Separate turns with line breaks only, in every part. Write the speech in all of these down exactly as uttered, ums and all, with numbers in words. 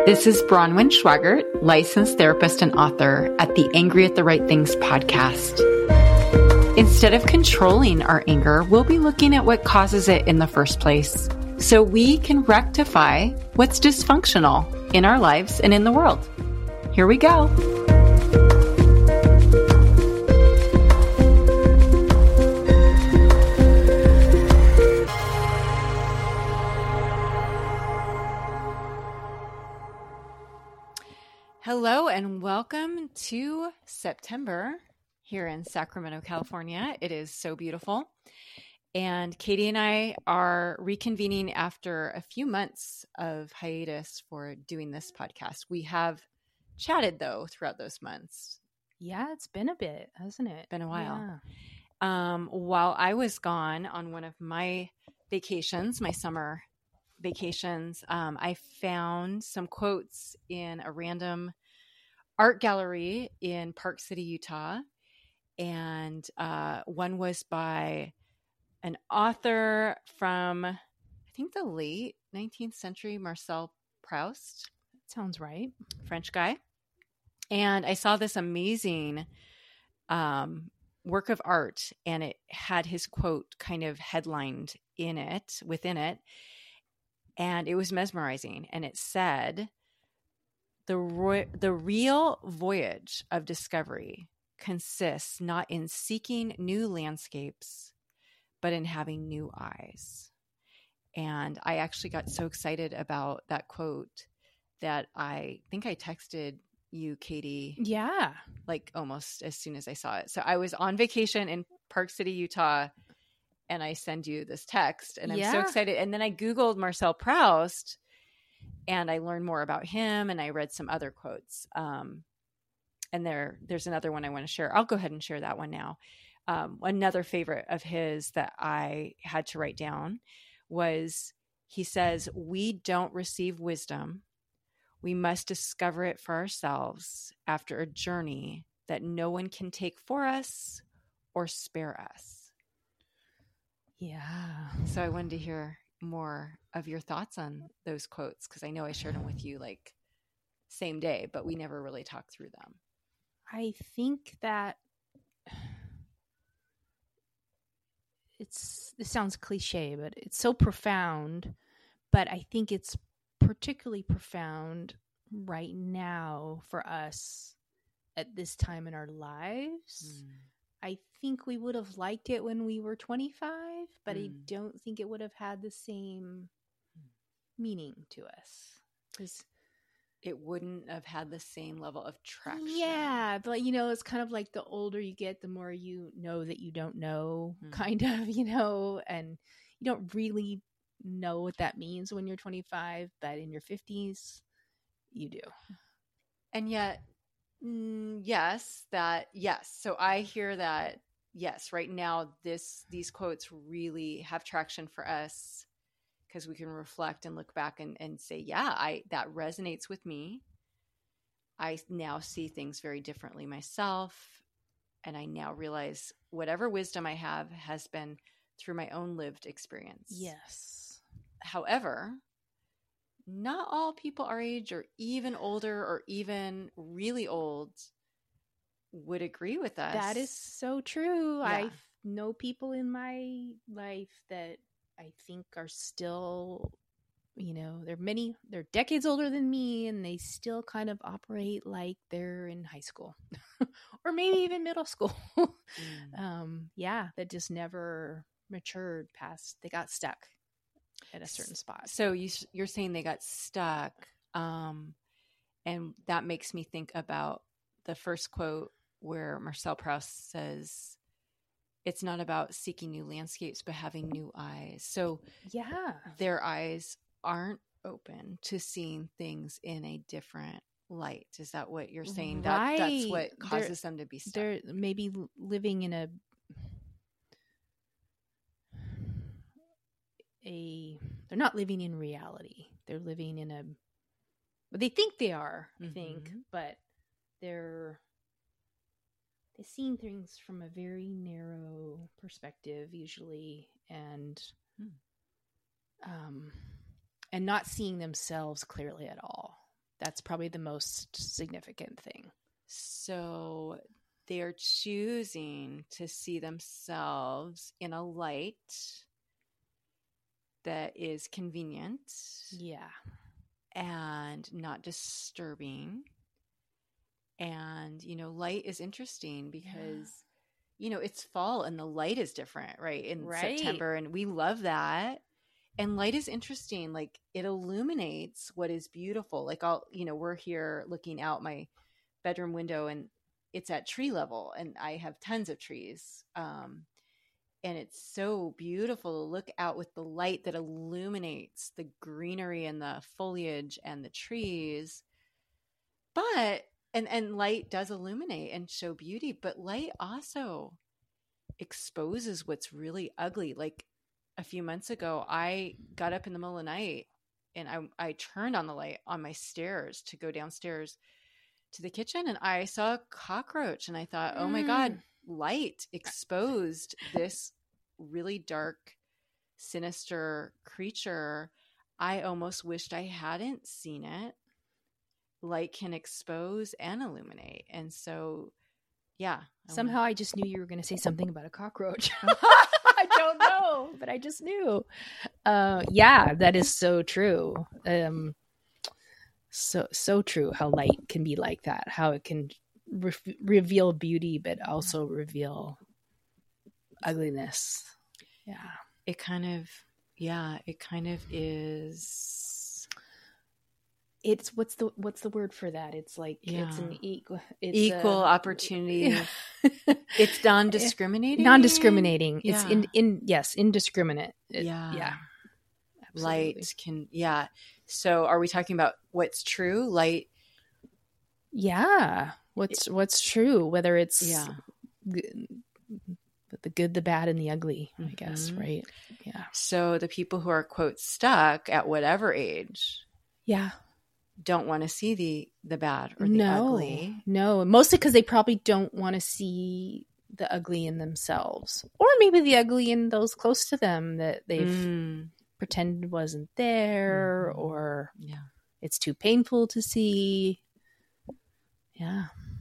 This is Bronwyn Schwagert, licensed therapist and author at the Angry at the Right Things podcast. Instead of controlling our anger, we'll be looking at what causes it in the first place so we can rectify what's dysfunctional in our lives and in the world. Here we go. Hello and welcome to September here in Sacramento, California. It is so beautiful. And Katie and I are reconvening after a few months of hiatus for doing this podcast. We have chatted, though, throughout those months.
Yeah, it's been a bit, hasn't it?
Been a while.
Yeah.
Um, while I was gone on one of my vacations, my summer vacations, um, I found some quotes in a random art gallery in Park City, Utah. And uh, one was by an author from, I think, the late nineteenth century, Marcel Proust.
Sounds right.
French guy. And I saw this amazing um, work of art, and it had his quote kind of headlined in it, within it. And it was mesmerizing. And it said, the, ro- the real voyage of discovery consists not in seeking new landscapes, but in having new eyes. And I actually got so excited about that quote that I think I texted you, Katie.
Yeah.
Like almost as soon as I saw it. So I was on vacation in Park City, Utah, and I send you this text, and I'm
yeah.
so excited. And then I Googled Marcel Proust, and I learned more about him, and I read some other quotes. Um, and there, there's another one I want to share. I'll go ahead and share that one now. Um, another favorite of his that I had to write down was, he says, "We don't receive wisdom. We must discover it for ourselves after a journey that no one can take for us or spare us."
Yeah.
So I wanted to hear more of your thoughts on those quotes, because I know I shared them with you like same day, but we never really talked through them.
I think that it's, it sounds cliche, but it's so profound, but I think it's particularly profound right now for us at this time in our lives. Mm. I think we would have liked it when we were twenty-five, but mm. I don't think it would have had the same meaning to us. 'Cause
it wouldn't have had the same level of traction.
Yeah, but you know, it's kind of like the older you get, the more you know that you don't know, mm. kind of, you know, and you don't really know what that means when you're twenty-five, but in your fifties, you do.
And yet, mm, yes, that, yes. So I hear that, yes, right now, this, these quotes really have traction for us, because we can reflect and look back and, and say, yeah, I, that resonates with me. I now see things very differently myself. And I now realize whatever wisdom I have has been through my own lived experience.
Yes.
However, not all people our age or even older or even really old would agree with us.
That is so true.
Yeah.
I know people in my life that I think are still, you know, they're many, they're decades older than me, and they still kind of operate like they're in high school or maybe even middle school. mm. Um, yeah, that just never matured past, they got stuck at a certain spot.
So you, you're saying they got stuck. Um, and that makes me think about the first quote where Marcel Proust says, "It's not about seeking new landscapes, but having new eyes." So
yeah,
their eyes aren't open to seeing things in a different light. Is that what you're saying?
Right.
That, that's what causes
they're,
them to be stuck.
They're maybe living in a a they're not living in reality. They're living in a, but they think they are, I mm-hmm. think, but they're they're seeing things from a very narrow perspective usually, and mm. um and not seeing themselves clearly at all. That's probably the most significant thing.
So they're choosing to see themselves in a light that is convenient.
Yeah.
And not disturbing. And, you know, light is interesting because, yeah. you know, it's fall and the light is different, right? In right. September. And we love that. And light is interesting. Like, it illuminates what is beautiful. Like, I'll, you know, we're here looking out my bedroom window and it's at tree level and I have tons of trees. Um, and it's so beautiful to look out with the light that illuminates the greenery and the foliage and the trees. But, and, and light does illuminate and show beauty, but light also exposes what's really ugly. Like, a few months ago, I got up in the middle of the night and I, I turned on the light on my stairs to go downstairs to the kitchen and I saw a cockroach and I thought, oh my God, light exposed this really dark, sinister creature. I almost wished I hadn't seen it. Light can expose and illuminate. And so, yeah.
Somehow I just knew you were going to say something about a cockroach. I don't know, but I just knew. Uh, yeah, that is so true. Um, so, so true how light can be like that, how it can re- reveal beauty, but also reveal ugliness. Yeah.
It kind of, yeah, it kind of is.
It's what's the what's the word for that? It's like yeah. it's an equal it's
equal
a,
opportunity. Yeah. It's non-discriminating.
Non-discriminating.
Yeah.
It's in in yes, indiscriminate. It,
yeah.
Yeah.
Absolutely. Light can yeah. So are we talking about what's true? Light.
Yeah. What's what's true? Whether it's
yeah.
G- the good, the bad, and the ugly, I guess, mm-hmm. right? Yeah.
So the people who are quote stuck at whatever age.
Yeah.
Don't want to see the the bad or the
no,
ugly.
No, mostly because they probably don't want to see the ugly in themselves, or maybe the ugly in those close to them that they've mm. pretended wasn't there, mm-hmm. or
yeah.
it's too painful to see. Yeah,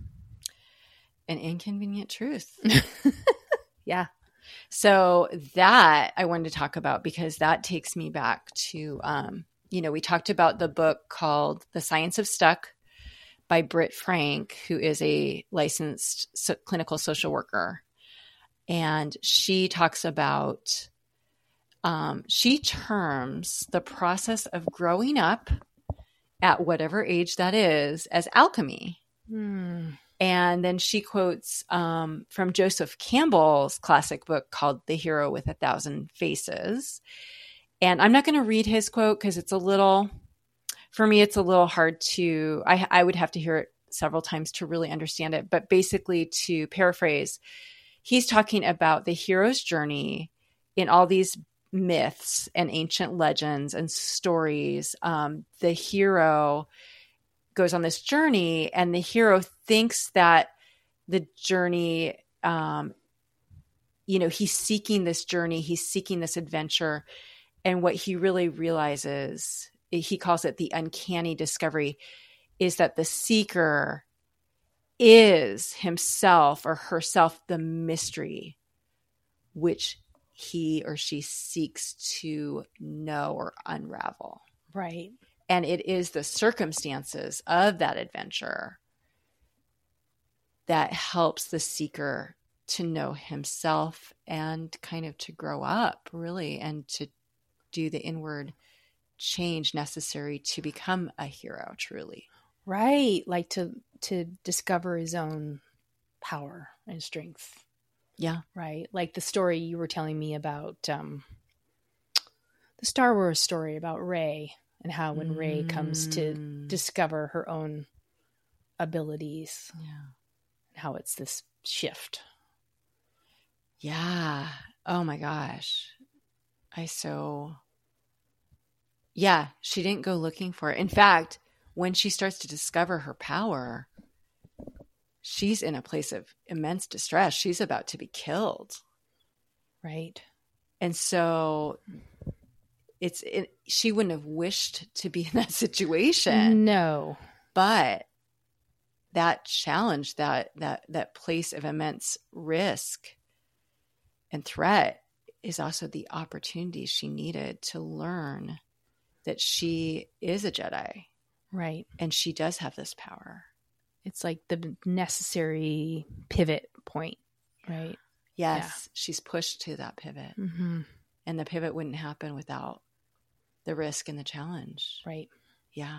an inconvenient truth.
Yeah.
So that I wanted to talk about because that takes me back to. Um, You know, we talked about the book called The Science of Stuck by Britt Frank, who is a licensed so- clinical social worker. And she talks about, um, she terms the process of growing up at whatever age that is as alchemy.
Hmm.
And then she quotes um, from Joseph Campbell's classic book called The Hero with a Thousand Faces. And I'm not going to read his quote because it's a little, for me, it's a little hard to, I, I would have to hear it several times to really understand it. But basically, to paraphrase, he's talking about the hero's journey in all these myths and ancient legends and stories. Um, the hero goes on this journey and the hero thinks that the journey, um, you know, he's seeking this journey, he's seeking this adventure. And what he really realizes, he calls it the uncanny discovery, is that the seeker is himself or herself the mystery which he or she seeks to know or unravel.
Right.
And it is the circumstances of that adventure that helps the seeker to know himself and kind of to grow up, really, and to do the inward change necessary to become a hero, truly.
Right. Like to to discover his own power and strength.
Yeah.
Right. Like the story you were telling me about, um, the Star Wars story about Rey and how when mm. Rey comes to discover her own abilities,
yeah,
and how it's this shift.
Yeah. Oh my gosh. I so... Yeah, she didn't go looking for it. In fact, when she starts to discover her power, she's in a place of immense distress. She's about to be killed.
Right.
And so it's it, she wouldn't have wished to be in that situation.
No.
But that challenge, that that that place of immense risk and threat is also the opportunity she needed to learn that she is a Jedi.
Right.
And she does have this power.
It's like the necessary pivot point, right?
Yes.
Yeah.
She's pushed to that pivot.
Mm-hmm.
And the pivot wouldn't happen without the risk and the challenge.
Right.
Yeah.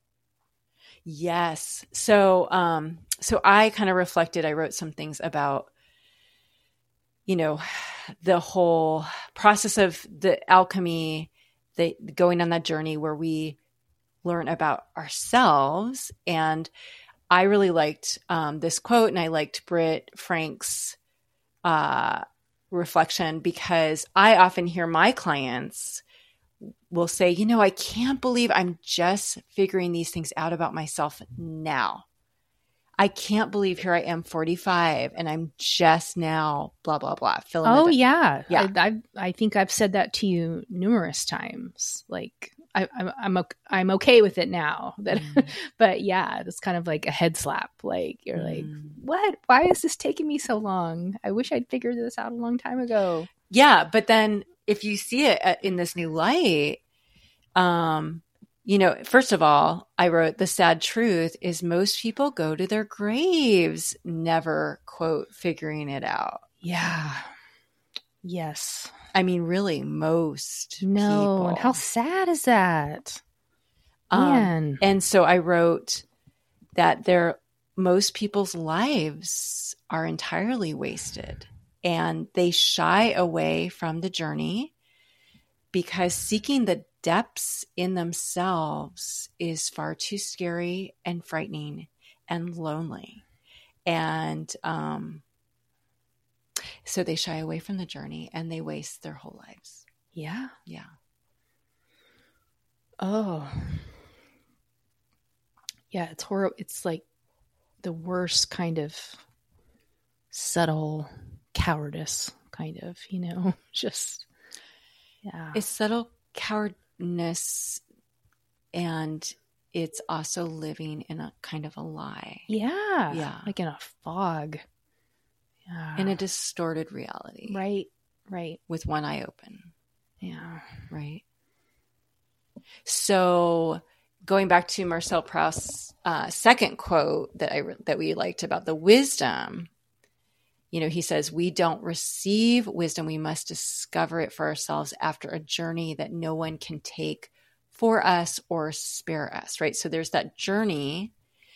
Yes. So, um, so I kind of reflected, I wrote some things about, you know, the whole process of the alchemy, the going on that journey where we learn about ourselves. And I really liked um, this quote, and I liked Britt Frank's uh, reflection, because I often hear my clients will say, you know, I can't believe I'm just figuring these things out about myself now. I can't believe here I am forty-five and I'm just now blah, blah, blah. Fill in
Oh,
the,
yeah.
Yeah.
I, I, I think I've said that to you numerous times. Like, I, I'm, I'm, o- I'm okay with it now. That,
Mm.
But yeah, it's kind of like a head slap. Like, you're
Mm.
like, what? Why is this taking me so long? I wish I'd figured this out a long time ago.
Yeah. But then if you see it uh, in this new light, um, you know, first of all, I wrote, the sad truth is most people go to their graves never, quote, figuring it out.
Yeah. Yes.
I mean, really, most
No.
people.
And how sad is that?
Um,
Man.
and so I wrote that there, most people's lives are entirely wasted, and they shy away from the journey because seeking the depths in themselves is far too scary and frightening and lonely. And um, so they shy away from the journey and they waste their whole lives.
Yeah.
Yeah.
Oh. Yeah, it's horrible. It's like the worst kind of subtle cowardice, kind of, you know, just, yeah.
It's subtle cowardness, and it's also living in a kind of a lie.
Yeah.
Yeah.
Like in a fog. Yeah.
In a distorted reality.
Right. Right.
With one eye open.
Yeah.
Right. So going back to Marcel Proust's uh, second quote that I that we liked about the wisdom, you know, he says, we don't receive wisdom. We must discover it for ourselves after a journey that no one can take for us or spare us. Right. So there's that journey.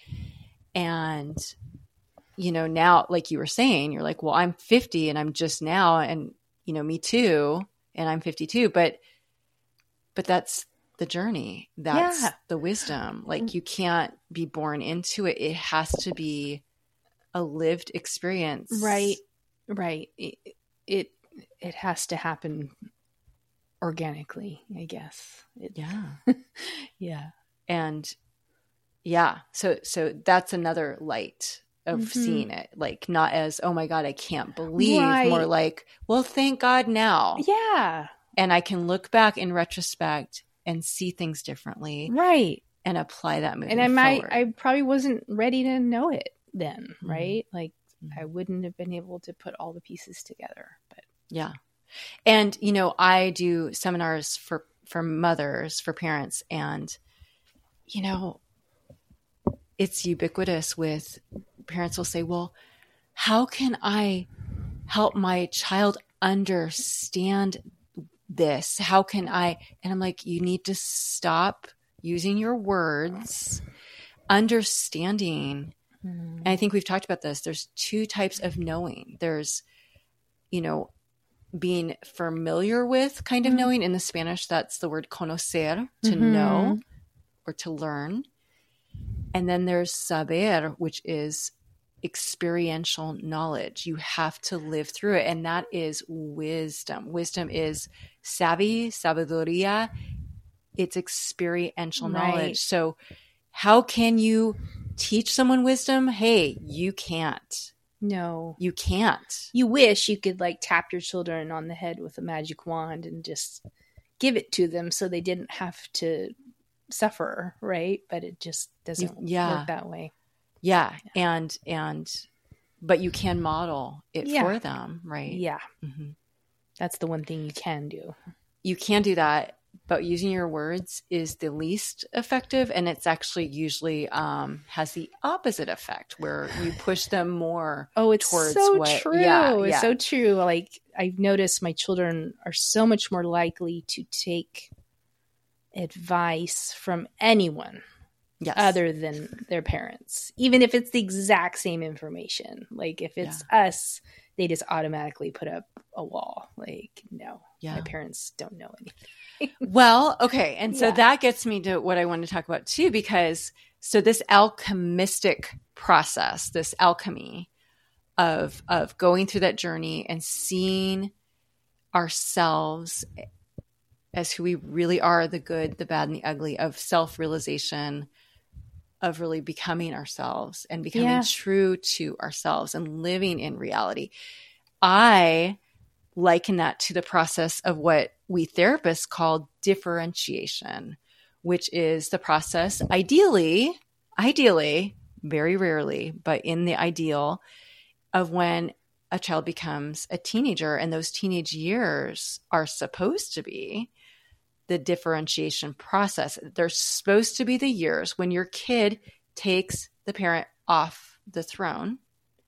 And, you know, now, like you were saying, you're like, well, I'm fifty and I'm just now, and, you know, me too. And I'm fifty-two, but, but that's the journey. That's
Yeah.
the wisdom. Like, you can't be born into it. It has to be a lived experience.
Right. Right. It, it, it has to happen organically, I guess. It,
Yeah.
yeah.
And yeah, so, so that's another light of
Mhm.
seeing it, like not as, oh my God, I can't believe,
Right.
more like, well, thank God now.
Yeah.
And I can look back in retrospect and see things differently
Right.
and apply that moving
And I might,
forward.
I probably wasn't ready to know it then,
Mhm.
right? Like,
Mhm.
I wouldn't have been able to put all the pieces together. But
Yeah. And, you know, I do seminars for, for mothers, for parents, and, you know, it's ubiquitous with parents will say, well, how can I help my child understand this? How can I? And I'm like, you need to stop using your words, understanding. And I think we've talked about this. There's two types of knowing. There's, you know, being familiar with kind of
Mhm.
knowing. In the Spanish, that's the word conocer, to
Mhm.
know or to learn. And then there's saber, which is experiential knowledge. You have to live through it. And that is wisdom. Wisdom is savvy, sabiduría. It's experiential
Right.
knowledge. So how can you teach someone wisdom? Hey, you can't.
no,
You can't.
you wish you could like tap your children on the head with a magic wand and just give it to them so they didn't have to sufferer, right? But it just doesn't
yeah.
work that way.
Yeah. yeah. And, and, but you can model it
yeah.
for them, right?
Yeah.
Mm-hmm.
That's the one thing you can do.
You can do that, but using your words is the least effective. And it's actually usually um, has the opposite effect where you push them more.
Oh, it's
towards
so
what,
true.
Yeah,
it's
yeah.
so true. Like I've noticed my children are so much more likely to take advice from anyone
yes.
other than their parents, even if it's the exact same information. Like if it's yeah. us, they just automatically put up a wall. Like, no, yeah. my parents don't know anything.
Well, okay. And so
yeah.
that gets me to what I want to talk about too, because so this alchemistic process, this alchemy of, of going through that journey and seeing ourselves as who we really are, the good, the bad, and the ugly, of self-realization, of really becoming ourselves and becoming yeah. true to ourselves and living in reality. I liken that to the process of what we therapists call differentiation, which is the process, ideally, ideally, very rarely, but in the ideal, of when a child becomes a teenager, and those teenage years are supposed to be the differentiation process. They're supposed to be the years when your kid takes the parent off the throne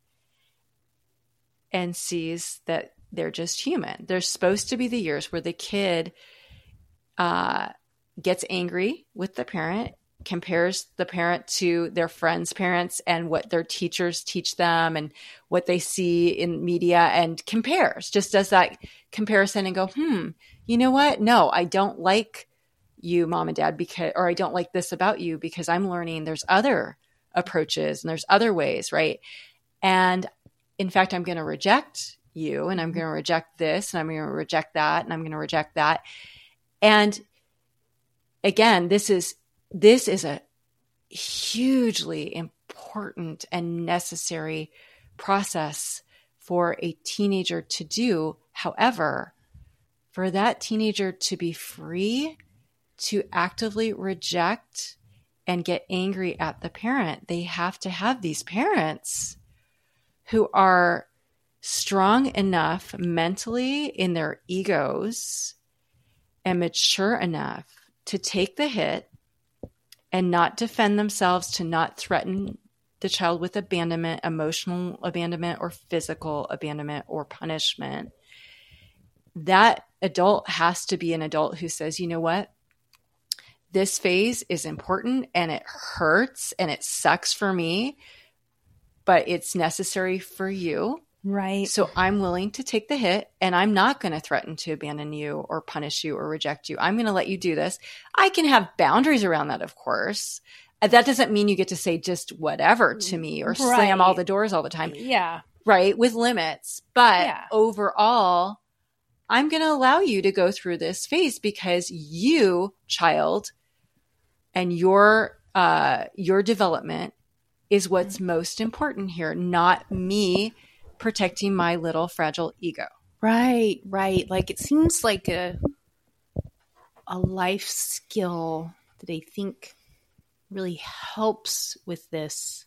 and sees that they're just human. They're supposed to be the years where the kid uh, gets angry with the parent, compares the parent to their friends' parents and what their teachers teach them and what they see in media, and compares, just does that comparison and go, hmm, you know what? No, I don't like you, mom and dad, because, or I don't like this about you because I'm learning there's other approaches and there's other ways, right? And in fact, I'm going to reject you, and I'm going to reject this, and I'm going to reject that, and I'm going to reject that. And again, this is, this is a hugely important and necessary process for a teenager to do. However, for that teenager to be free to actively reject and get angry at the parent, they have to have these parents who are strong enough mentally in their egos and mature enough to take the hit and not defend themselves, to not threaten the child with abandonment, emotional abandonment, or physical abandonment or punishment. That adult has to be an adult who says, you know what? This phase is important and it hurts and it sucks for me, but it's necessary for you.
Right.
So I'm willing to take the hit, and I'm not going to threaten to abandon you or punish you or reject you. I'm going to let you do this. I can have boundaries around that, of course. That doesn't mean you get to say just whatever to me or right. slam all the doors all the time.
Yeah.
Right. With limits. But
yeah.
overall, I'm going to allow you to go through this phase because you, child, and your, uh, your development is what's mm-hmm. most important here, not me protecting my little fragile ego.
Right, right. Like it seems like a a life skill that I think really helps with this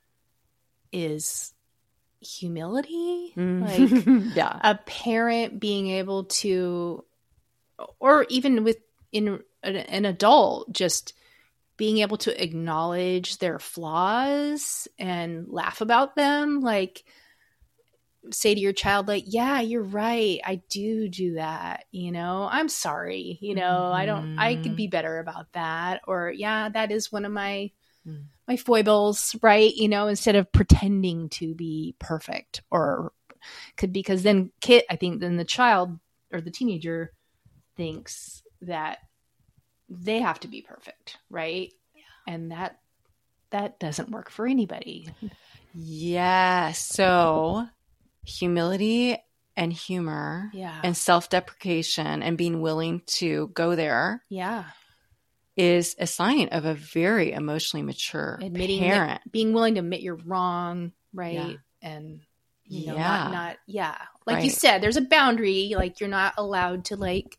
is humility.
Mm.
Like
yeah.
a parent being able to, or even with in an, an adult, just being able to acknowledge their flaws and laugh about them. Like, say to your child, like, yeah, you're right, I do do that, you know, I'm sorry, you know, mm-hmm. I don't, I could be better about that. Or, yeah, that is one of my, mm. my foibles, right? You know, instead of pretending to be perfect, or could, because then kid, I think then the child or the teenager thinks that they have to be perfect, right? Yeah. And that, that doesn't work for anybody.
Yeah. So humility and humor
yeah.
and self-deprecation and being willing to go there
yeah.
is a sign of a very emotionally mature
Admitting
parent.
That, being willing to admit you're wrong, right?
Yeah.
And, you know,
yeah.
not, not, yeah. Like
right.
you said, there's a boundary, like you're not allowed to like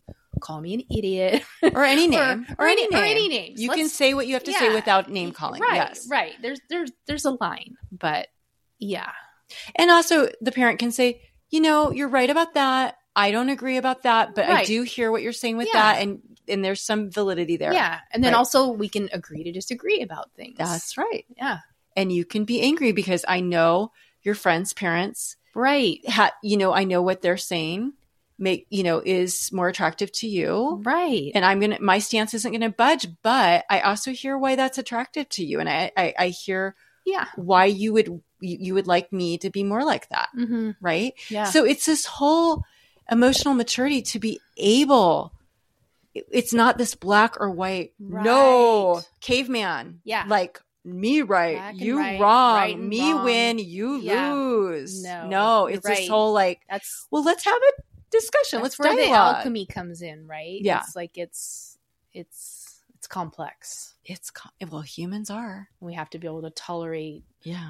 call me an idiot
or any name
or, or,
or
any,
any name.
or any names.
You
Let's,
can say what you have to
yeah,
say without name calling.
Right,
yes.
right. There's there's there's a line, but yeah.
And also the parent can say, you know, you're right about that. I don't agree about that, but right. I do hear what you're saying with yeah. that. And and there's some validity there.
Yeah. And then
right.
also we can agree to disagree about things.
That's right.
Yeah.
And you can be angry because I know your friends' parents.
Right.
Ha- you know, I know what they're saying make, you know, is more attractive to you.
Right.
And I'm going to, my stance isn't going to budge, but I also hear why that's attractive to you. And I, I, I hear
yeah.
why you would, you, you would like me to be more like that.
Mm-hmm.
Right.
Yeah.
So it's this whole emotional maturity to be able, it's not this black or white.
Right.
No, caveman.
Yeah.
Like, me right,
Black
you
right,
wrong,
right
me
wrong.
win, you
yeah.
lose.
No,
no it's
right.
this whole like,
that's
well, let's have a discussion.
that's
let's
where
dialogue.
the alchemy comes in, right?
Yeah,
it's like it's it's it's complex.
It's well, humans are.
We have to be able to tolerate
yeah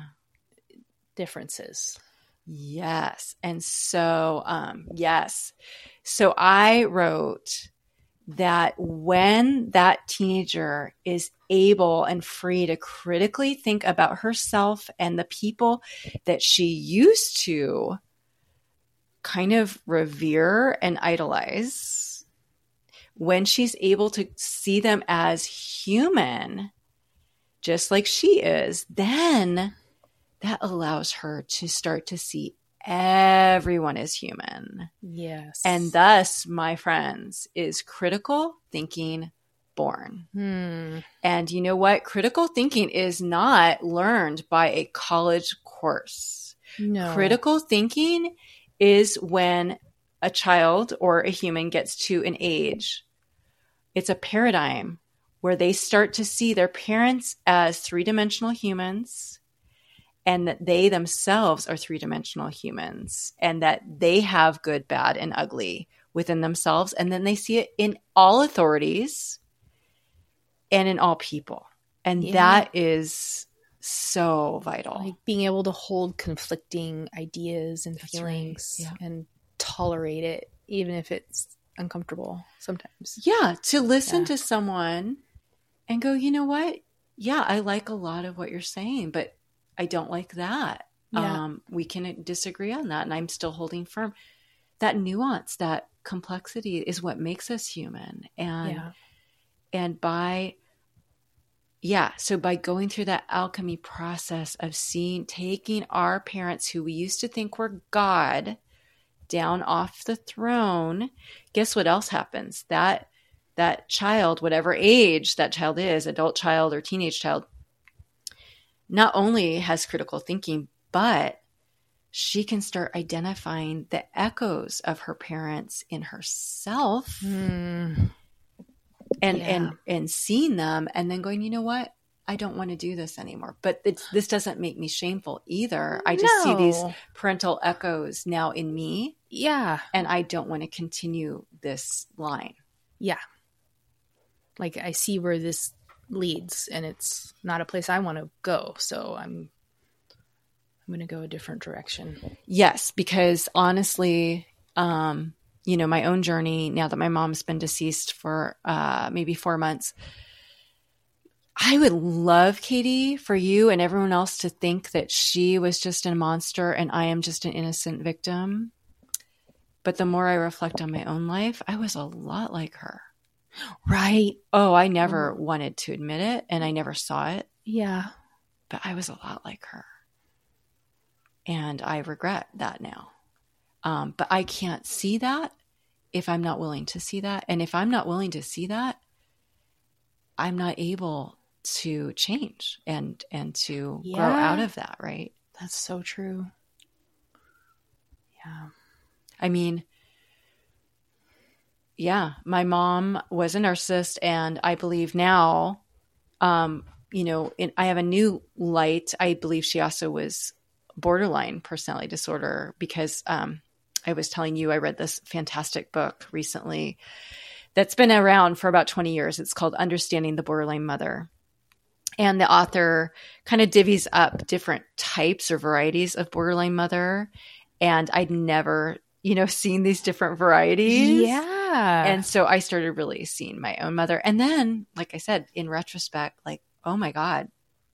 differences.
Yes, and so um, yes, so I wrote that when that teenager is able and free to critically think about herself and the people that she used to kind of revere and idolize, when she's able to see them as human, just like she is, then that allows her to start to see everyone is human.
Yes.
And thus, my friends, is critical thinking born.
Hmm.
And you know what? Critical thinking is not learned by a college course.
No.
Critical thinking is when a child or a human gets to an age. It's a paradigm where they start to see their parents as three-dimensional humans, and that they themselves are three-dimensional humans, and that they have good, bad, and ugly within themselves. And then they see it in all authorities and in all people. And yeah. that is so vital.
Like being able to hold conflicting ideas and That's feelings right. yeah. and tolerate it, even if it's uncomfortable sometimes.
Yeah. To listen
yeah.
to someone and go, you know what? Yeah, I like a lot of what you're saying, but I don't like that.
Yeah.
Um, we can disagree on that. And I'm still holding firm. That nuance, that complexity is what makes us human. And,
yeah.
and by, yeah. So by going through that alchemy process of seeing, taking our parents who we used to think were God down off the throne, guess what else happens? That, that child, whatever age that child is, adult child or teenage child, not only has critical thinking, but she can start identifying the echoes of her parents in herself
mm.
and,
yeah.
and, and seeing them and then going, you know what? I don't want to do this anymore, but it's, this doesn't make me shameful either. I just
no.
see these parental echoes now in me.
Yeah.
And I don't want to continue this line.
Yeah. Like I see where this leads and it's not a place I want to go. So I'm, I'm going to go a different direction.
Yes. Because honestly, um, you know, my own journey now that my mom's been deceased for, uh, maybe four months, I would love, Katie, for you and everyone else to think that she was just a monster and I am just an innocent victim. But the more I reflect on my own life, I was a lot like her.
Right.
Oh, I never mm. wanted to admit it and I never saw it.
Yeah.
But I was a lot like her. And I regret that now. Um, but I can't see that if I'm not willing to see that. And if I'm not willing to see that, I'm not able to change and, and to yeah. grow out of that. Right.
That's so true. Yeah.
I mean, yeah, my mom was a narcissist and I believe now, um, you know, in, I have a new light. I believe she also was borderline personality disorder because, um, I was telling you, I read this fantastic book recently that's been around for about twenty years. It's called Understanding the Borderline Mother. And the author kind of divvies up different types or varieties of borderline mother. And I'd never, you know, seen these different varieties.
Yeah. Yeah.
And so I started really seeing my own mother. And then, like I said, in retrospect, like, oh my God,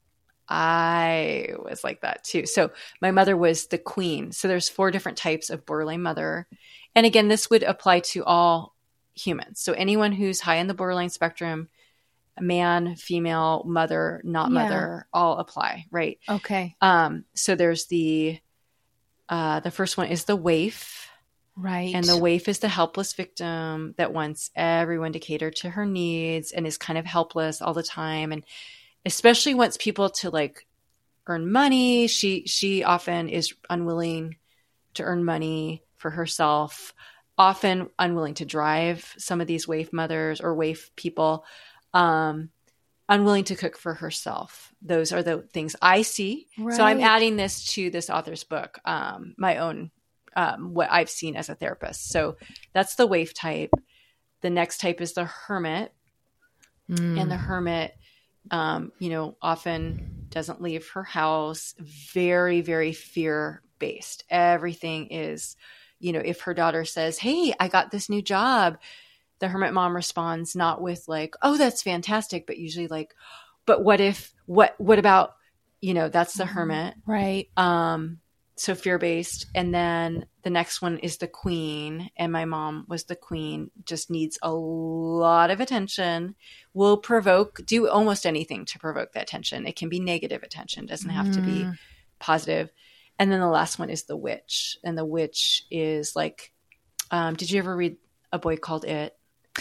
I was like that too. So my mother was the queen. So there's four different types of borderline mother. And again, this would apply to all humans. So anyone who's high in the borderline spectrum, man, female, mother, not
Yeah.
mother, all apply, right?
Okay.
Um, so there's the, uh, the first one is the waif.
Right.
And the waif is the helpless victim that wants everyone to cater to her needs and is kind of helpless all the time. And especially wants people to like earn money. She, she often is unwilling to earn money for herself, often unwilling to drive some of these waif mothers or waif people, um, unwilling to cook for herself. Those are the things I see.
Right.
So I'm adding this to this author's book, um, my own, um, what I've seen as a therapist. So that's the waif type. The next type is the hermit.
Mm.
And the hermit, um, you know, often doesn't leave her house, very, very fear-based. Everything is, you know, if her daughter says, hey, I got this new job, the hermit mom responds not with like, oh, that's fantastic, but usually like, but what if, what, what about, you know, that's the hermit.
Right.
Um, so fear-based. And then the next one is the queen. And my mom was the queen, just needs a lot of attention, will provoke, do almost anything to provoke the attention. It can be negative attention, doesn't have to be
Mm.
positive. And then the last one is the witch. And the witch is like, um, did you ever read A Boy Called It?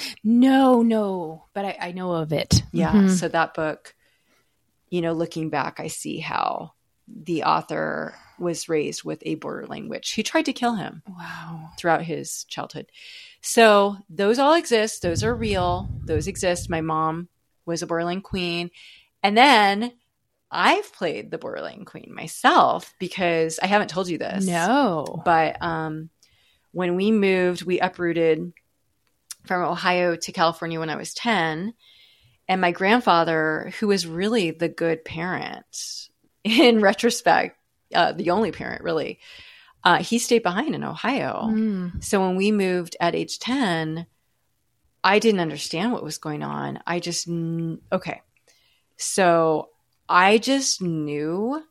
No, no, but I, I know of it.
Yeah.
Mhm.
So that book, you know, looking back, I see how the author was raised with a borderline witch who tried to kill him
Wow.
throughout his childhood. So those all exist. Those are real. Those exist. My mom was a borderline queen. And then I've played the borderline queen myself because I haven't told you this.
No.
But um, when we moved, we uprooted from Ohio to California when I was ten. And my grandfather, who was really the good parent, in retrospect, uh, the only parent really, uh, he stayed behind in Ohio.
Mm.
So when we moved at age ten, I didn't understand what was going on. I just, kn- okay. So I just knew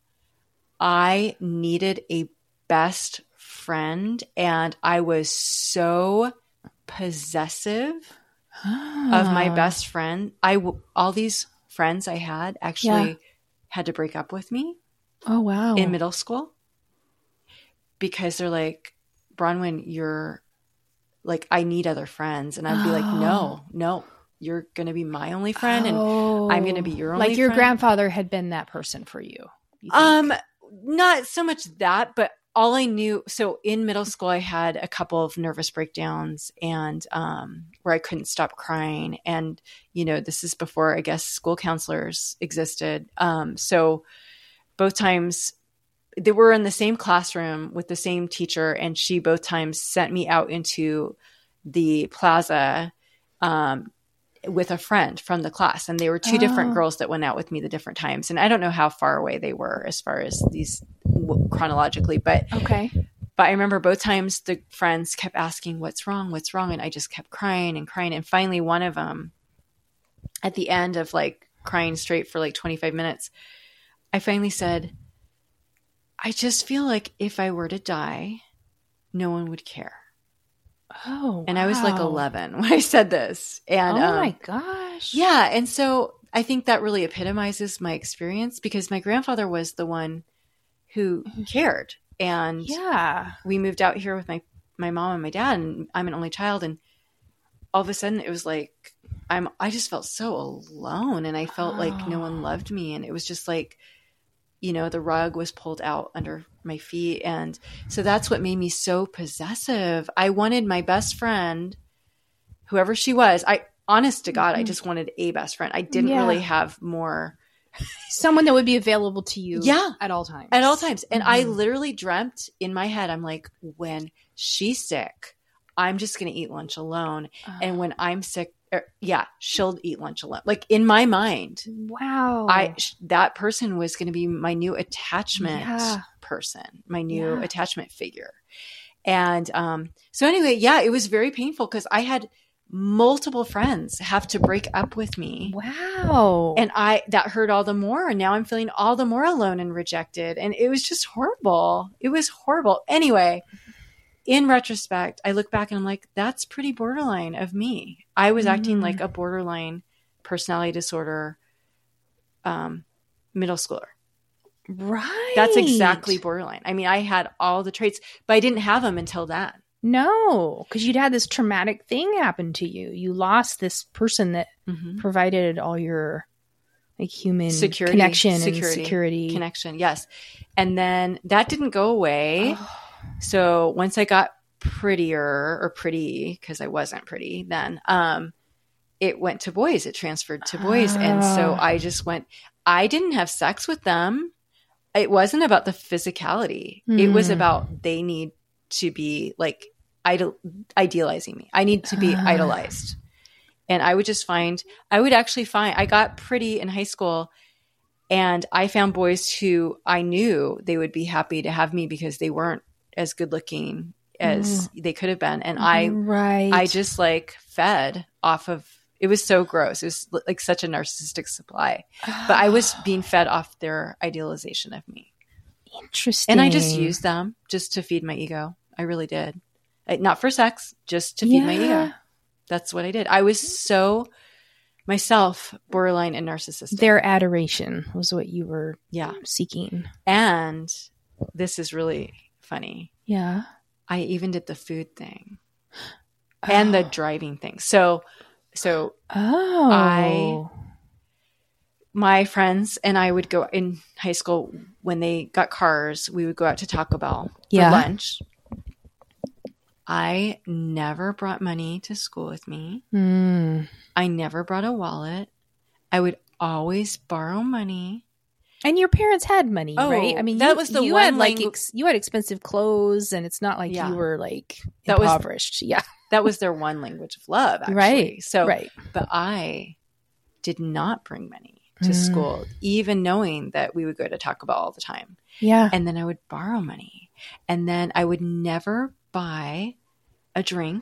I needed a best friend. And I was so possessive of my
Ah.
best friend. I, w- all these friends I had actually
Yeah.
had to break up with me
Oh, wow.
in middle school because they're like, Bronwyn, you're like, I need other friends. And I'd be like, no, no, you're going to be my only friend. And I'm going to be your only
Like your
friend.
grandfather had been that person for you. you think?
Um, not so much that, but all I knew. So in middle school, I had a couple of nervous breakdowns and, um, where I couldn't stop crying. And, you know, this is before, I guess, school counselors existed. Um, so both times they were in the same classroom with the same teacher. And she both times sent me out into the plaza, um, with a friend from the class. And they were two different
Oh.
girls that went out with me the different times. And I don't know how far away they were as far as these chronologically, but,
Okay.
but I remember both times the friends kept asking, what's wrong? What's wrong? And I just kept crying and crying. And finally one of them at the end of like crying straight for like twenty-five minutes, I finally said, I just feel like if I were to die, no one would care.
Oh,
And I was like
wow.
eleven when I said this. And
oh
um,
my gosh.
yeah. And so I think that really epitomizes my experience because my grandfather was the one who cared. And
Yeah.
we moved out here with my, my mom and my dad, and I'm an only child. And all of a sudden it was like, I'm, I just felt so alone and I felt like no one
Oh.
loved me. And it was just like, you know, the rug was pulled out under my feet. And so that's what made me so possessive. I wanted my best friend, whoever she was. I, honest to God, I
Mhm.
just wanted a best friend. I didn't
Yeah.
really have more
Someone that would be available to you
Yeah.
at all times.
at all times. And I
Mhm.
literally dreamt in my head, I'm like, when she's sick, I'm just going to eat lunch alone. And when I'm sick, er, yeah, she'll eat lunch alone. Like in my mind,
Wow.
I sh- that person was going to be my new attachment
Yeah.
person, my new
Yeah.
attachment figure. And um, so anyway, yeah, it was very painful because I had multiple friends have to break up with me.
Wow.
And I, that hurt all the more. And now I'm feeling all the more alone and rejected. And it was just horrible. It was horrible. Anyway, in retrospect, I look back and I'm like, that's pretty borderline of me. I was mm. acting like a borderline personality disorder um, middle schooler.
Right.
That's exactly borderline. I mean, I had all the traits, but I didn't have them until that.
No, because you'd had this traumatic thing happen to you. You lost this person that mm-hmm. provided all your like human
security,
connection
security,
and security
connection. Yes. And then that didn't go away. Oh. So once I got prettier or pretty, because I wasn't pretty then, um, it went to boys. It transferred to boys. Oh. And so I just went, I didn't have sex with them. It wasn't about the physicality. Mm. It was about they need to be like idol- idealizing me. I need to be uh. idolized. And I would just find, I would actually find, I got pretty in high school and I found boys who I knew they would be happy to have me because they weren't as good looking as mm. they could have been. And I,
right.
I just like fed off of, it was so gross. It was like such a narcissistic supply, but I was being fed off their idealization of me.
Interesting.
And I just used them just to feed my ego. I really did. Not for sex, just to feed yeah. my ego. That's what I did. I was so myself borderline and narcissistic.
Their adoration was what you were
yeah.
seeking.
And this is really funny.
Yeah.
I even did the food thing oh. and the driving thing. So, so
oh.
I, my friends and I would go in high school when they got cars, we would go out to Taco Bell
yeah.
for lunch. I never brought money to school with me.
Mm.
I never brought a wallet. I would always borrow money.
And your parents had money,
oh,
right? I mean,
that
you,
was the
you
one
had like
langu-
ex- you had expensive clothes, and it's not like
yeah.
you were like
that
impoverished.
Was,
yeah,
that was their one language of love, actually.
Right.
So,
right.
But I did not bring money to
mm.
school, even knowing that we would go to Taco Bell all the time.
Yeah,
and then I would borrow money, and then I would never buy a drink.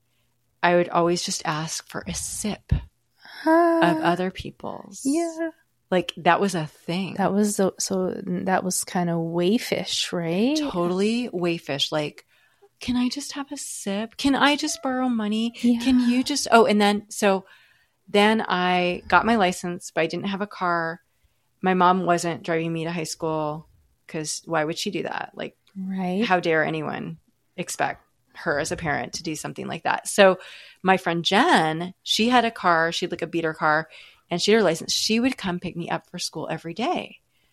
I would always just ask for a sip
uh,
of other people's.
Yeah.
Like that was a thing.
That was the, so that was kind of wayfish, right?
Totally wayfish. Like, can I just have a sip? Can I just borrow money?
Yeah.
Can you just, oh, and then, so then I got my license, but I didn't have a car. My mom wasn't driving me to high school because why would she do that? Like,
right.
How dare anyone expect her as a parent to do something like that? So my friend Jen, she had a car, she had like a beater car, and she had her license. She would come pick me up for school every day.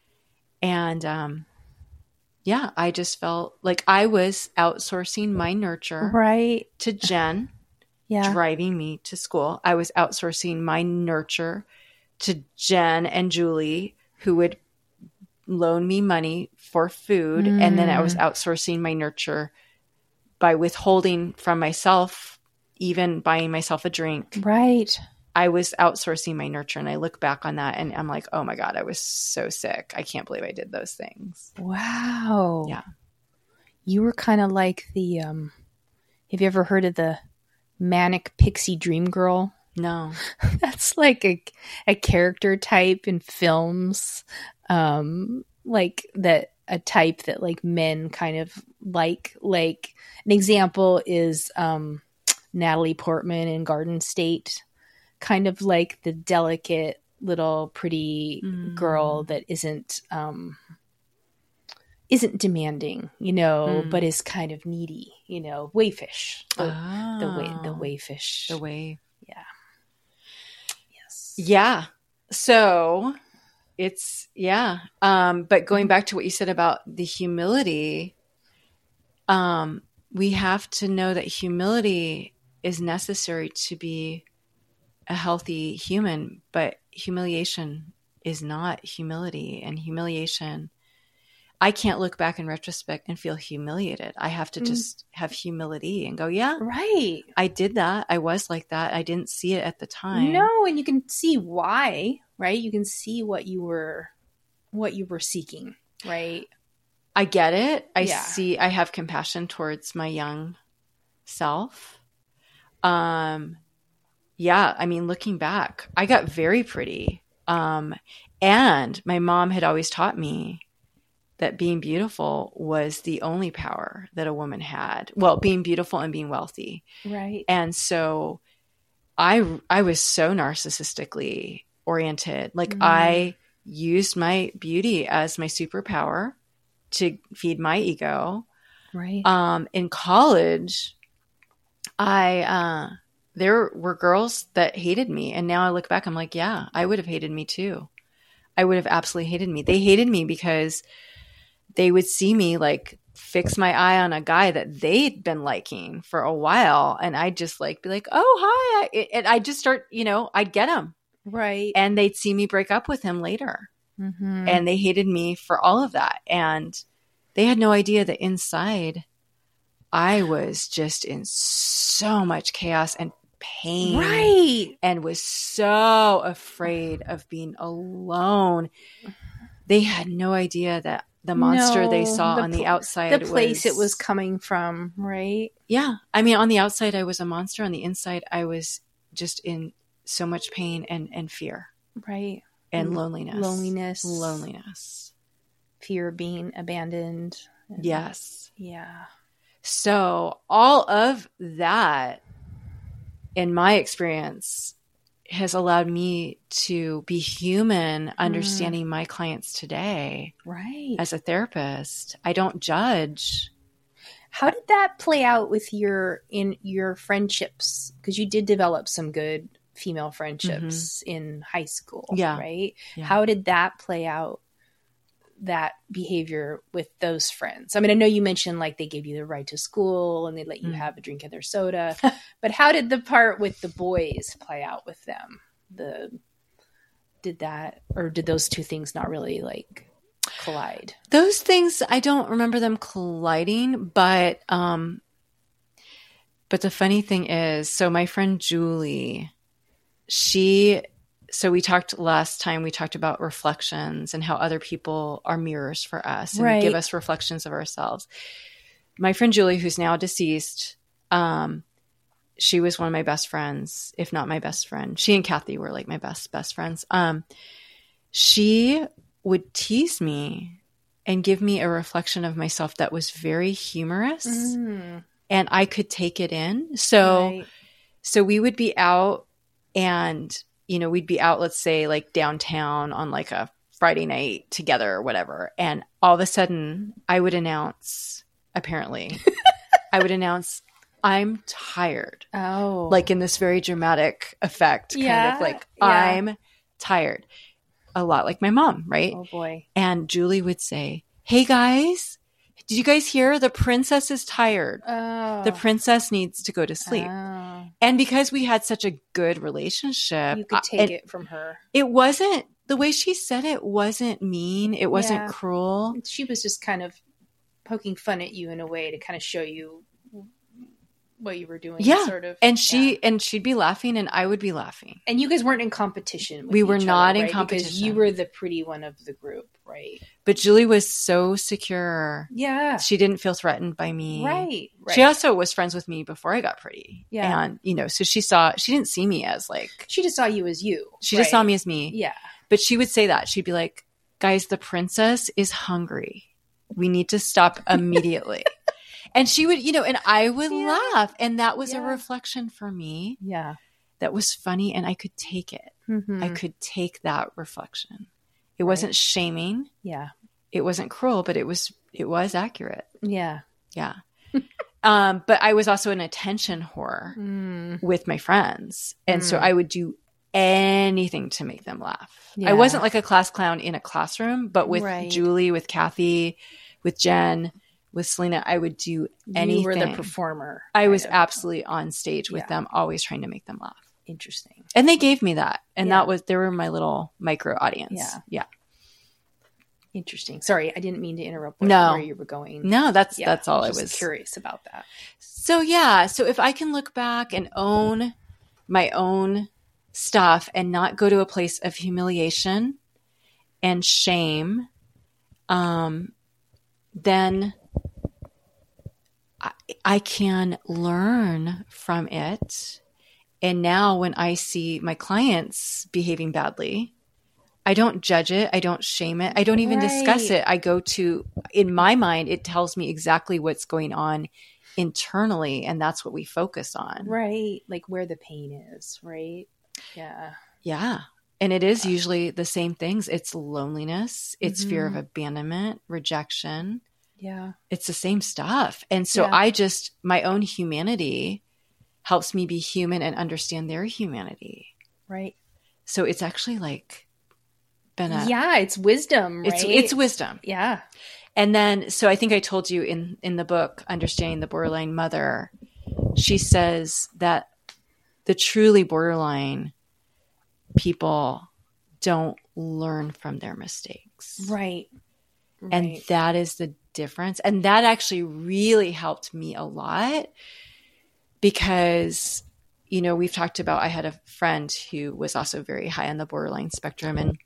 And um, yeah, I just felt like I was outsourcing my nurture
right
to Jen,
yeah.
driving me to school. I was outsourcing my nurture to Jen and Julie, who would loan me money for food. Mm. And then I was outsourcing my nurture by withholding from myself, even buying myself a drink.
Right.
I was outsourcing my nurture, and I look back on that and I'm like, oh my God, I was so sick. I can't believe I did those things.
Wow.
Yeah.
You were kind of like the, um, have you ever heard of the manic pixie dream girl?
No.
That's like a, a character type in films. Um, like that, a type that like men kind of like, like an example is, um, Natalie Portman in Garden State. Kind of like the delicate little pretty mm. girl that isn't um isn't demanding, you know, mm. but is kind of needy, you know, wayfish. The,
oh.
the way the wayfish.
The way.
Yeah. Yes.
Yeah. So it's yeah. Um, but going back to what you said about the humility, um, we have to know that humility is necessary to be a healthy human, but humiliation is not humility. And humiliation, I can't look back in retrospect and feel humiliated. I have to mm. just have humility and go, yeah,
right.
I did that. I was like that. I didn't see it at the time.
No, and you can see why, right? You can see what you were, what you were seeking, right?
I get it. I
Yeah.
see, I have compassion towards my young self. Um, yeah, I mean, looking back, I got very pretty. Um, and my mom had always taught me that being beautiful was the only power that a woman had. Well, being beautiful and being wealthy.
Right.
And so I, I was so narcissistically oriented. Like
Mm.
I used my beauty as my superpower to feed my ego.
Right.
Um, in college, I, uh, there were girls that hated me. And now I look back, I'm like, yeah, I would have hated me too. I would have absolutely hated me. They hated me because they would see me like fix my eye on a guy that they'd been liking for a while. And I'd just like be like, oh, hi. And I'd just start, you know, I'd get him.
Right.
And they'd see me break up with him later.
Mm-hmm.
And they hated me for all of that. And they had no idea that inside I was just in so much chaos and pain.
Right.
And was so afraid of being alone. They had no idea that the monster
No,
they saw
the
on the
pl-
outside
the place
was,
it was coming from, right?
Yeah. I mean, on the outside, I was a monster. On the inside, I was just in so much pain and, and fear.
Right.
And
L-
loneliness.
Loneliness.
Loneliness.
Fear of being abandoned. And-
Yes.
Yeah.
So all of that, in my experience, has allowed me to be human, understanding mm. my clients today.
Right.
As a therapist, I don't judge.
How did that play out with your in your friendships? Because you did develop some good female friendships mm-hmm. in high school,
yeah.
right?
Yeah.
How did that play out? That behavior with those friends? I mean, I know you mentioned like they gave you the ride to school and they let you mm. have a drink of their soda, but how did the part with the boys play out with them? The did that, or did those two things not really like collide?
Those things, I don't remember them colliding, but um, but the funny thing is, so my friend Julie, she. So we talked last time, we talked about reflections and how other people are mirrors for us and
right.
give us reflections of ourselves. My friend Julie, who's now deceased, um, she was one of my best friends, if not my best friend. She and Kathy were like my best, best friends. Um, she would tease me and give me a reflection of myself that was very humorous
mm.
and I could take it in. So,
right.
so we would be out and you know, we'd be out, let's say like downtown on like a Friday night together or whatever. And all of a sudden I would announce, apparently, I would announce, I'm tired.
Oh.
Like in this very dramatic effect,
yeah,
kind of like,
yeah.
I'm tired. A lot like my mom, right?
Oh boy.
And Julie would say, hey guys, did you guys hear? The princess is tired.
Oh.
The princess needs to go to sleep.
Oh.
And because we had such a good relationship,
you could take
it,
it from her.
It wasn't, the way she said it wasn't mean. It wasn't
yeah.
cruel.
She was just kind of poking fun at you in a way to kind of show you what you were doing.
Yeah.
Sort of.
And she,
yeah.
and she'd be laughing and I would be laughing.
And you guys weren't in competition. With
we were
each
not
other,
in
right?
competition.
Because you were the pretty one of the group, right?
But Julie was so secure.
Yeah.
She didn't feel threatened by me.
Right. right.
She also was friends with me before I got pretty.
Yeah.
And, you know, so she saw, she didn't see me as like.
She just saw you as you.
She
right?
just saw me as me.
Yeah.
But she would say that. She'd be like, guys, the princess is hungry. We need to stop immediately. And she would, you know, and I would
yeah.
laugh. And that was
yeah.
a reflection for me.
Yeah.
That was funny. And I could take it.
Mm-hmm.
I could take that reflection. It
right.
wasn't shaming.
Yeah.
It wasn't cruel, but it was, it was accurate.
Yeah.
Yeah. um, but I was also an attention whore
mm.
with my friends. And mm. so I would do anything to make them laugh.
Yeah.
I wasn't like a class clown in a classroom, but with
right.
Julie, with Kathy, with Jen, with Selena, I would do anything.
You were the performer.
I was of. absolutely on stage with yeah. them, always trying to make them laugh.
Interesting.
And they gave me that. And
yeah.
that was, they were my little micro audience.
Yeah.
Yeah.
Interesting. Sorry, I didn't mean to interrupt where,
no.
where you were going.
No, that's,
yeah,
that's all
I
I
was,
was
curious about that.
So yeah. So if I can look back and own my own stuff and not go to a place of humiliation and shame, um, then I, I can learn from it. And now when I see my clients behaving badly, I don't judge it. I don't shame it. I don't even right. discuss it. I go to, in my mind, it tells me exactly what's going on internally. And that's what we focus on.
Right. Like where the pain is, right? Yeah.
Yeah. And it is usually the same things. It's loneliness. It's mm-hmm. fear of abandonment, rejection.
Yeah.
It's the same stuff. And so yeah. I just, my own humanity helps me be human and understand their humanity.
Right.
So it's actually like, been a,
yeah, it's wisdom, right?
It's it's wisdom.
Yeah.
And then, so I think I told you in, in the book, Understanding the Borderline Mother, she says that the truly borderline people don't learn from their mistakes.
Right.
And
right.
that is the difference. And that actually really helped me a lot because, you know, we've talked about, I had a friend who was also very high on the borderline spectrum, and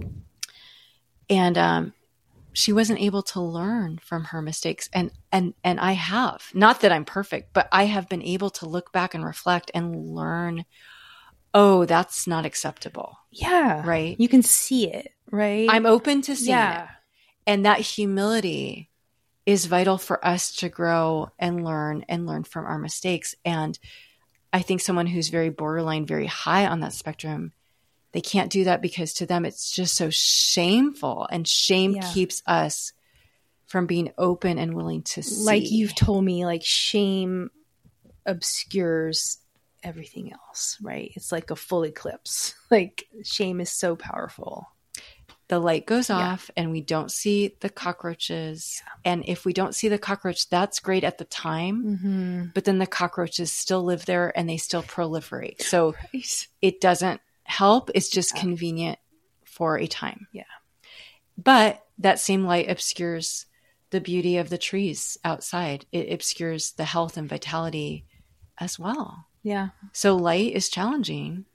and um, she wasn't able to learn from her mistakes. And, and, and I have, not that I'm perfect, but I have been able to look back and reflect and learn, oh, that's not acceptable.
Yeah.
Right.
You can see it, right?
I'm open to seeing
yeah.
it. And that humility is vital for us to grow and learn and learn from our mistakes. And I think someone who's very borderline, very high on that spectrum, they can't do that because to them it's just so shameful, and shame yeah. keeps us from being open and willing to see.
Like you've told me, like shame obscures everything else, right? It's like a full eclipse. Like shame is so powerful.
The light goes off yeah. and we don't see the cockroaches. Yeah. And if we don't see the cockroach, that's great at the time.
Mm-hmm.
But then the cockroaches still live there and they still proliferate. So
right.
it doesn't help. It's just
yeah.
convenient for a time.
Yeah.
But that same light obscures the beauty of the trees outside. It obscures the health and vitality as well.
Yeah.
So light is challenging.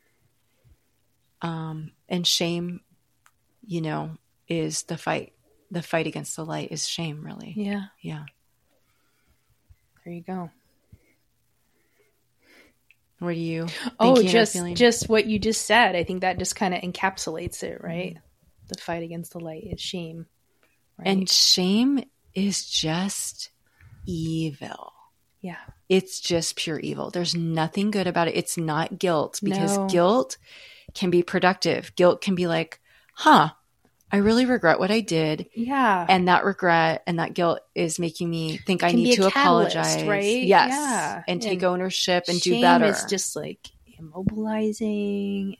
Um, and shame, you know, is the fight. The fight against the light is shame, really.
Yeah.
Yeah.
There you go.
What are you
Oh, just just what you just said. I think that just kind of encapsulates it, right? Mm-hmm. The fight against the light is shame. Right?
And shame is just evil.
Yeah.
It's just pure evil. There's nothing good about it. It's not guilt, because
no.
guilt can be productive. Guilt can be like, huh, I really regret what I did.
Yeah.
And that regret and that guilt is making me think I need to
catalyst,
apologize.
Right?
Yes.
Yeah.
And take
and
ownership and do better.
Shame is just like immobilizing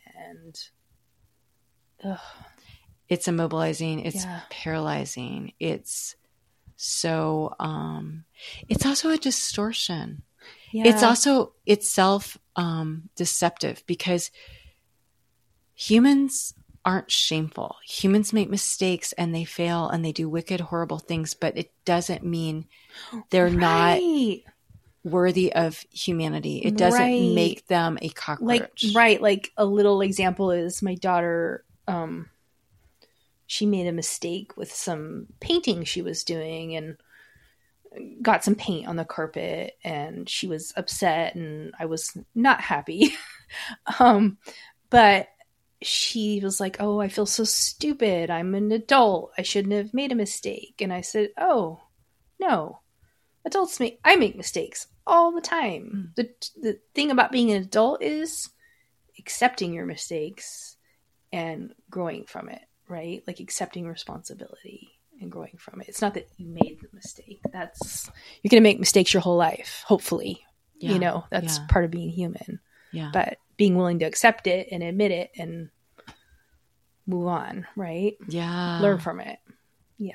and ugh.
It's immobilizing. It's
yeah.
paralyzing. It's so, um, it's also a distortion.
Yeah.
It's also itself um, deceptive, because humans aren't shameful. Humans make mistakes and they fail and they do wicked, horrible things, but it doesn't mean they're
right.
not worthy of humanity. It doesn't
right.
make them a cockroach.
Like, right. Like a little example is my daughter, um, she made a mistake with some painting she was doing and got some paint on the carpet, and she was upset and I was not happy. um, but she was like, oh, I feel so stupid. I'm an adult. I shouldn't have made a mistake. And I said, oh, no. Adults make, I make mistakes all the time. Mm. The the thing about being an adult is accepting your mistakes and growing from it, right? Like accepting responsibility and growing from it. It's not that you made the mistake. That's, you're going to make mistakes your whole life, hopefully. Yeah. You know, that's
yeah.
part of being human.
Yeah.
But being willing to accept it and admit it and move on, right?
Yeah.
Learn from it. Yeah.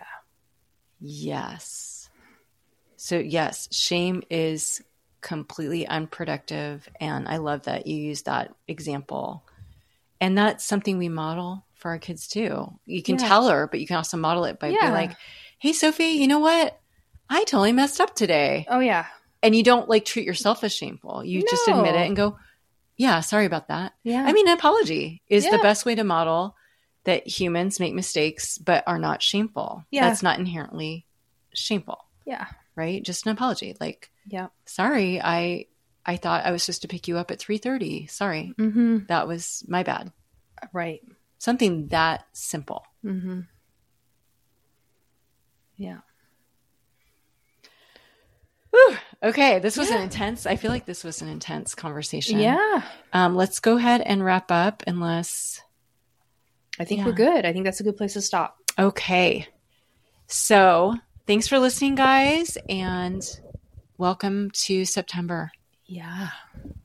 Yes. So yes, shame is completely unproductive. And I love that you use that example. And that's something we model for our kids too. You can
yeah.
tell her, but you can also model it by
yeah.
being like, hey, Sophie, you know what? I totally messed up today.
Oh yeah.
And you don't like treat yourself as shameful. You
no.
just admit it and go, yeah, sorry about that.
Yeah.
I mean, an apology is
yeah.
the best way to model that humans make mistakes, but are not shameful.
Yeah.
That's not inherently shameful.
Yeah.
Right? Just an apology. Like,
yeah.
Sorry, I I thought I was supposed to pick you up at three thirty. Sorry.
Mm-hmm.
That was my bad.
Right.
Something that simple.
Mm-hmm. Yeah.
Whew. Okay, this was
yeah.
an intense, I feel like this was an intense conversation.
Yeah.
Um, let's go ahead and wrap up unless...
I think
yeah.
we're good. I think that's a good place to stop.
Okay. So thanks for listening, guys, and welcome to September.
Yeah.